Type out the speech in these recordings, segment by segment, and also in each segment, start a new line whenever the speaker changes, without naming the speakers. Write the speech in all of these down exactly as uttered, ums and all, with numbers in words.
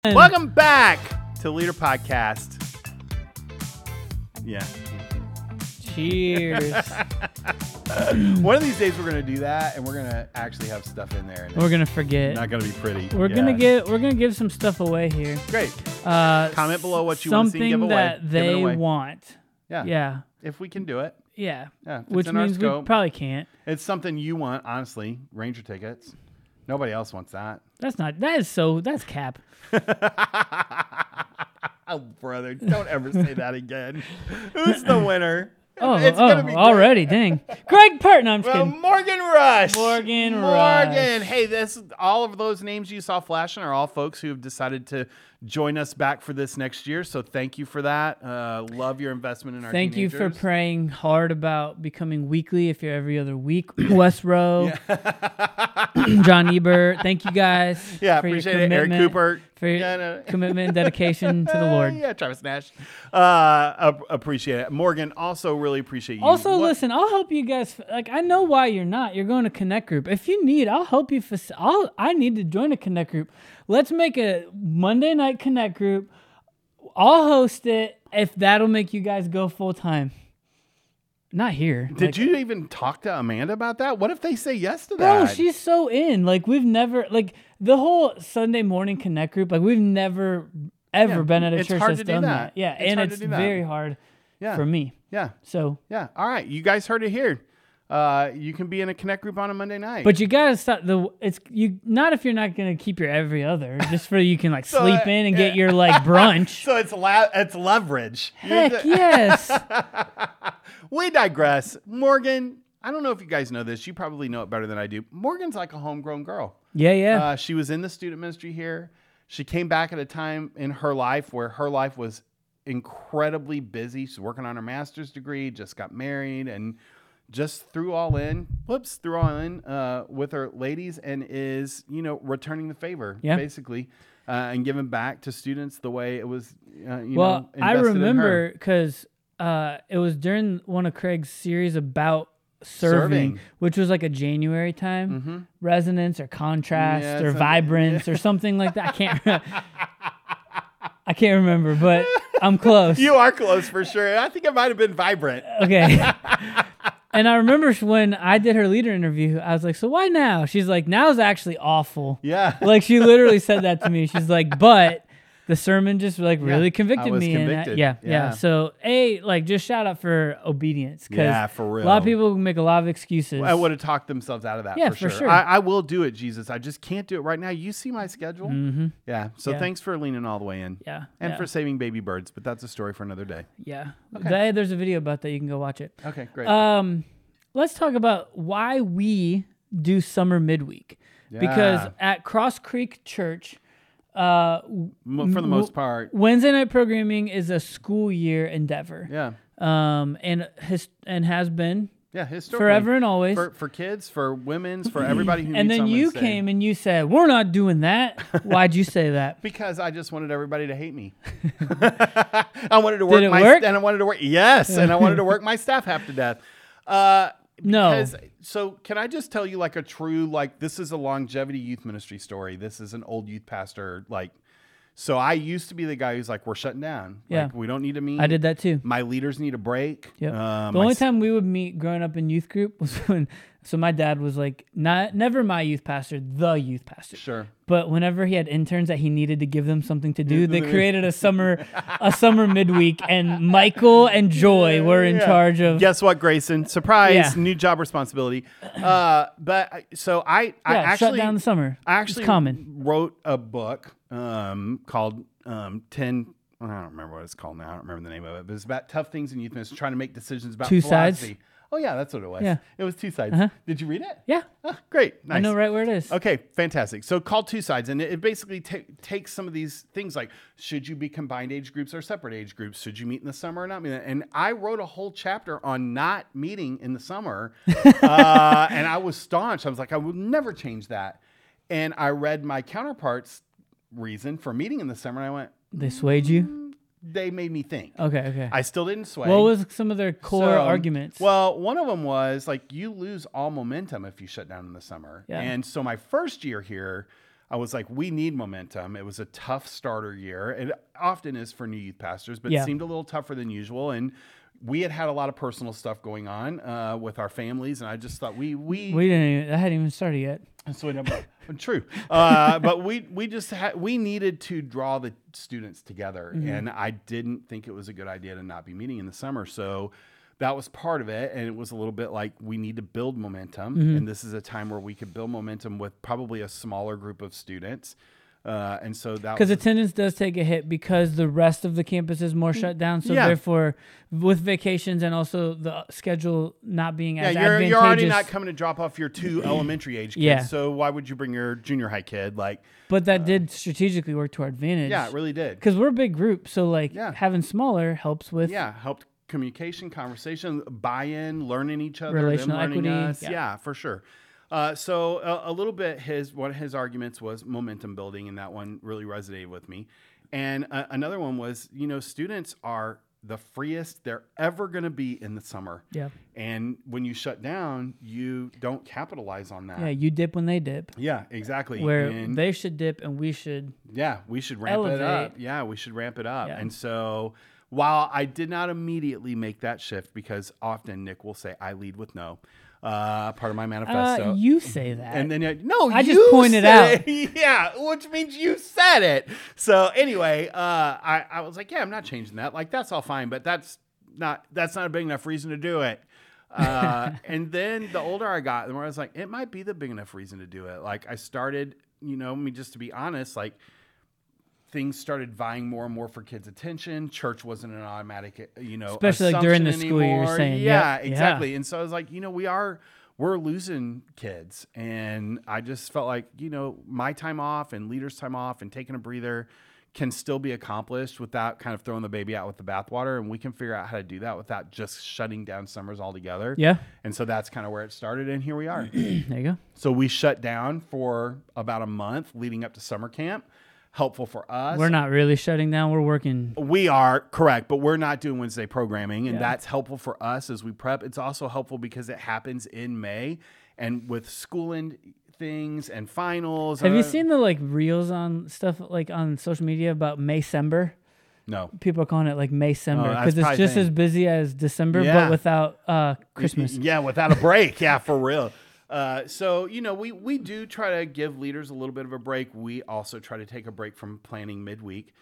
Welcome back to Leader Podcast. Yeah.
Cheers.
One of these days we're gonna do that, and we're gonna actually have stuff in there. And
we're gonna forget.
Not gonna be pretty.
We're
yeah.
gonna get. We're gonna give some stuff away here.
Great.
Uh,
Comment below what you want to see and give
something
away.
that
Give
they
it away.
want.
Yeah.
Yeah.
If we can do it.
Yeah.
Yeah. If it's
Which
in our
means we
scope.
probably can't.
It's something you want, honestly. Ranger tickets. Nobody else wants that.
That's not. That is so. That's cap.
Oh, brother, don't ever say that again. Who's the winner?
Oh,
It's
oh
gonna be
already, dang. Greg Pert, no, I'm just
Well,
kidding.
Morgan Rush.
Morgan
Morgan.
Rush.
Hey, this all of those names you saw flashing are all folks who have decided to join us back for this next year. So thank you for that. Uh, love your investment in our
Thank you
teenagers.
for praying hard about becoming weekly if you're every other week. West Row, John Ebert. Thank you guys.
Yeah,
for your
appreciate it. Eric
commitment-
Cooper.
For your
Yeah, no.
commitment and dedication to the Lord.
Yeah, Travis Nash. Uh, ap- appreciate it. Morgan, also really appreciate you.
Also,
What-
listen, I'll help you guys. Like, I know why you're not. You're going to Connect Group. If you need, I'll help you. Faci- I'll, I need to join a Connect Group. Let's make a Monday night Connect Group. I'll host it if that'll make you guys go full time. Not here.
Did
Like,
you even talk to Amanda about that? What if they say yes to
Bro,
that?
she's so in. Like, we've never, like, the whole Sunday morning Connect Group, like, we've never, ever
Yeah,
been at a
it's
church
hard
that's
to do
done
that.
that. Yeah,
It's
and
hard to
it's
do that.
very hard
yeah.
for me.
Yeah.
So,
Yeah. All right. You guys heard it here. Uh, you can be in a Connect Group on a Monday night.
but you gotta stop the. It's you not if you're not gonna keep your every other, just for you can like
So,
sleep
uh,
in and
yeah.
get your like brunch.
so it's la- it's leverage.
Heck yes.
We digress. Morgan, I don't know if you guys know this. You probably know it better than I do. Morgan's like a homegrown girl.
Yeah, yeah.
Uh, she was in the student ministry here. She came back at a time in her life where her life was incredibly busy. She's working on her master's degree, just got married, and just threw all in, whoops, threw all in uh, with her ladies and is, you know, returning the favor,
Yeah.
basically, uh, and giving back to students the way it was, uh, you
well,
know,
I
invested in her.
remember because uh, it was during one of Craig's series about serving,
Serving.
which was like a January time,
Mm-hmm.
resonance or contrast
Yeah,
or
something-
vibrance or something like that. I can't. re- I can't remember, but I'm close.
You are close for sure. I think it might have been vibrant.
Okay. And I remember when I did her leader interview, I was like, so why now? She's like, now's actually awful.
Yeah.
Like, she literally said that to me. She's like, but the sermon just like really
I
convicted
was
me. And
convicted.
that, yeah, yeah,
Yeah.
So, A, like, just shout out for obedience. 'Cause
Yeah, for real.
a lot of people make a lot of excuses.
I would have talked themselves out of that
Yeah,
for
for
sure.
sure.
I, I will do it, Jesus. I just can't do it right now. You see my schedule?
Mm-hmm.
Yeah. So
Yeah.
thanks for leaning all the way in.
Yeah.
And
yeah,
for saving baby birds, but that's a story for another day.
Yeah.
Okay.
They- there's a video about that. You can go watch it.
Okay, great.
Um, let's talk about why we do summer midweek. Because
Yeah.
at Cross Creek Church, uh,
Mo- for the most part.
Wednesday night programming is a school year endeavor.
Yeah.
Um, and his and has been
Yeah, historically.
forever and always.
For, for kids, for women's, for everybody who
and
meets
then
on
you
Wednesday.
came and you said, "We're not doing that." Why'd you say that?
Because I just wanted everybody to hate me. I wanted to work
it
my
work?
and I wanted to work yes, and I wanted to work my staff half to death. Uh
No.
Because, so can I just tell you like a true, like, this is a longevity youth ministry story. This is an old youth pastor. Like, so I used to be the guy who's like, we're shutting down.
Yeah.
Like, we don't need to meet.
I did that too.
My leaders need a break.
Yep.
Um,
the
my
only
s-
time we would meet growing up in youth group was when, so my dad was like, not never my youth pastor, the youth pastor.
Sure.
But whenever he had interns that he needed to give them something to do, they created a summer, a summer midweek, and Michael and Joy were in
Yeah.
charge of.
Guess what, Grayson? Surprise,
Yeah.
new job responsibility. Uh, but I- so I, I
Yeah,
actually
shut down the summer.
I actually
it's common.
wrote a book um, called um, ten. I don't remember what it's called now. I don't remember the name of it. But it's about tough things in youth ministry, trying to make decisions about
Two sides?
philosophy. Oh yeah, that's what it was.
Yeah.
It was two sides.
Uh-huh.
Did you read it?
Yeah,
Oh, great. Nice.
I know right where it is.
Okay, fantastic. So called Two Sides, and it, it basically ta- takes some of these things like, should you be combined age groups or separate age groups? Should you meet in the summer or not meet? And I wrote a whole chapter on not meeting in the summer, uh, and I was staunch. I was like, I would never change that. And I read my counterpart's reason for meeting in the summer, and I went,
They swayed you?
they made me think.
Okay, okay.
I still didn't sway.
What was some of their core
So,
arguments?
Well, one of them was like, you lose all momentum if you shut down in the summer.
Yeah.
And so my first year here, I was like, we need momentum. It was a tough starter year. It often is for new youth pastors, but
Yeah.
it seemed a little tougher than usual. And we had had a lot of personal stuff going on uh, with our families. And I just thought we, we,
We didn't even, I hadn't even started yet.
so we never, true. Uh, but we, we just had, we needed to draw the students together.
Mm-hmm.
And I didn't think it was a good idea to not be meeting in the summer. So that was part of it. And it was a little bit like, we need to build momentum.
Mm-hmm.
And this is a time where we could build momentum with probably a smaller group of students. Uh, and so that
Because
was,
attendance does take a hit because the rest of the campus is more shut down. So
Yeah.
therefore, with vacations and also the schedule not being
yeah,
as
you're,
advantageous.
you're already not coming to drop off your two elementary age kids.
Yeah.
So why would you bring your junior high kid? Like,
But that did strategically work to our advantage.
yeah, it really did.
Because we're a big group, so like
Yeah.
having smaller helps with.
Yeah, helped communication, conversation, buy-in, learning each other,
Relational
them learning
equity,
us.
yeah.
Yeah, for sure. Uh, so a, a little bit, his one of his arguments was momentum building, and that one really resonated with me. And uh, another one was, you know, students are the freest they're ever going to be in the summer.
Yeah.
And when you shut down, you don't capitalize on that.
Yeah, you dip when they dip.
Yeah, exactly.
Where
And-
they should dip and we should.
yeah, we should ramp it up.
Elevate.
Yeah, we should ramp it up.
Yeah.
And so while I did not immediately make that shift, because often Nick will say, I lead with no, uh, part of my manifesto.
Uh, you say that.
and then, it- no,
I just
you
pointed
said it. Yeah, which means you said it. So anyway, uh, I, I was like, yeah, I'm not changing that. Like, that's all fine, but that's not, that's not a big enough reason to do it. Uh, and then the older I got, the more I was like, it might be the big enough reason to do it. Like I started, you know, I mean, just to be honest, like things started vying more and more for kids' attention. Church wasn't an automatic, you know,
Especially, like, during the
assumption
school year, you're
anymore.
saying.
Yeah,
Yep, yeah.
exactly. And so I was like, you know, we are, we're losing kids. And I just felt like, you know, my time off and leaders' time off and taking a breather can still be accomplished without kind of throwing the baby out with the bathwater. And we can figure out how to do that without just shutting down summers altogether.
Yeah.
And so that's kind of where it started. And here we are.
There you go.
So we shut down for about a month leading up to summer camp. Helpful for us.
We're not really shutting down. We're working.
We are correct, but we're not doing Wednesday programming, and
Yeah.
that's helpful for us as we prep. It's also helpful because it happens in May, and with school end things and finals.
Have
uh,
you seen the like reels on stuff like on social media about Maycember?
No.
People are calling it like Maycember
Oh, that's
because it's
probably
just
thing.
as busy as December,
Yeah.
but without uh, Christmas.
Yeah, without a break. Yeah, for real. Uh, so, you know, we, we do try to give leaders a little bit of a break. We also try to take a break from planning midweek.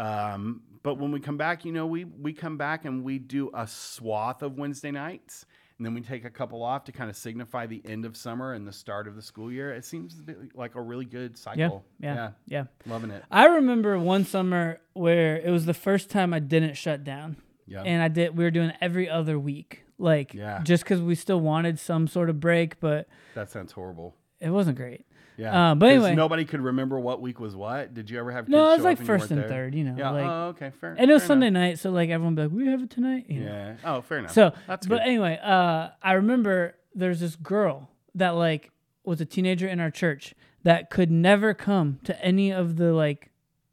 Um, but when we come back, you know, we, we come back and we do a swath of Wednesday nights. And then we take a couple off to kind of signify the end of summer and the start of the school year. It seems to be like a really good cycle.
Yeah, yeah, yeah.
Loving it.
I remember one summer where it was the first time I didn't shut down.
Yeah.
And I did. We were doing every other week, like
Yeah.
just because we still wanted some sort of break, but
That sounds horrible.
it wasn't great.
Yeah.
Uh, but
'Cause
anyway.
nobody could remember what week was what. Did you ever have kids
No, it was
show
like
up and you
first
weren't
and
there?
third, you know.
Yeah.
Like,
Oh, okay. Fair.
and it was
fair
Sunday
enough.
night, so like everyone would be like, "We have it tonight." You know?
Yeah. Oh, fair enough.
So,
that's
but
good.
anyway, uh, I remember there's this girl that like was a teenager in our church that could never come to any of the like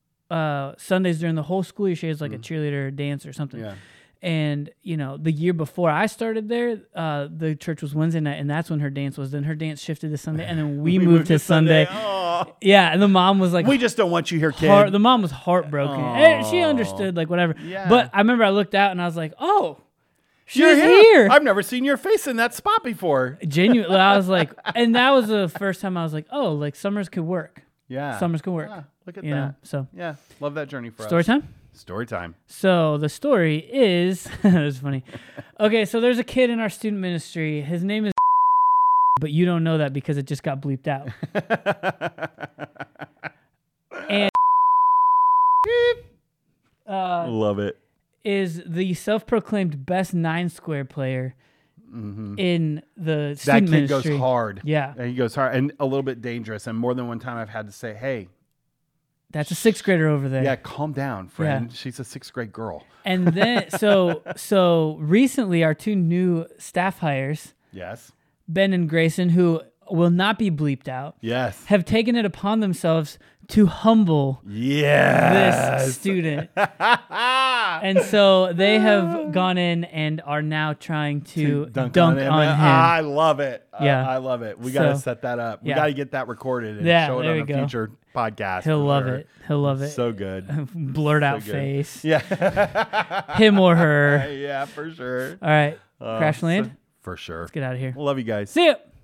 uh, Sundays during the whole school year. She was like a cheerleader, dance, or something.
Mm-hmm. Yeah.
And you know, the year before I started there, uh, the church was Wednesday night, and that's when her dance was. Then her dance shifted to Sunday, and then we, moved, to Sunday.
Oh,
Yeah, and the mom was like,
we just don't want you here, kid.
heart, the mom was heartbroken. And she
Aw.
understood, like whatever.
Yeah.
But I remember I looked out and I was like, oh, she's
You're
here.
I've never seen your face in that spot before.
Genuinely, I was like, and that was the first time I was like, oh, like summers could work.
Yeah.
Summers could work.
Yeah, look at
you
that.
know, so
Yeah. Love that journey for
story
us.
time.
Story time.
So the story is, it was funny. Okay, so there's a kid in our student ministry. His name is, but you don't know that because it just got bleeped out. And uh,
Love it.
is the self-proclaimed best nine square player
Mm-hmm.
in the
That
student
kid
ministry.
goes hard.
Yeah,
And he goes hard and a little bit dangerous. And more than one time I've had to say, hey,
that's a sixth grader over there.
yeah, calm down, friend. She's a sixth grade girl.
And then so so recently our two new staff hires,
Yes.
Ben and Grayson, who will not be bleeped out,
Yes.
have taken it upon themselves to humble
Yes.
this student. And so they have gone in and are now trying to,
dunk,
dunk,
on him.
on him.
I love it.
Yeah.
I, I love it. We got to
So,
set that up. We
yeah.
got to get that recorded and
Yeah,
show it
there
on
we
a
go.
future podcast.
He'll
for
love
sure.
it. He'll love it.
So good.
Blurred out
good.
face.
Yeah.
Him or her.
Yeah, for sure.
All right.
Uh,
Crash land.
so- for sure.
Let's get out of here.
Love you guys.
See ya.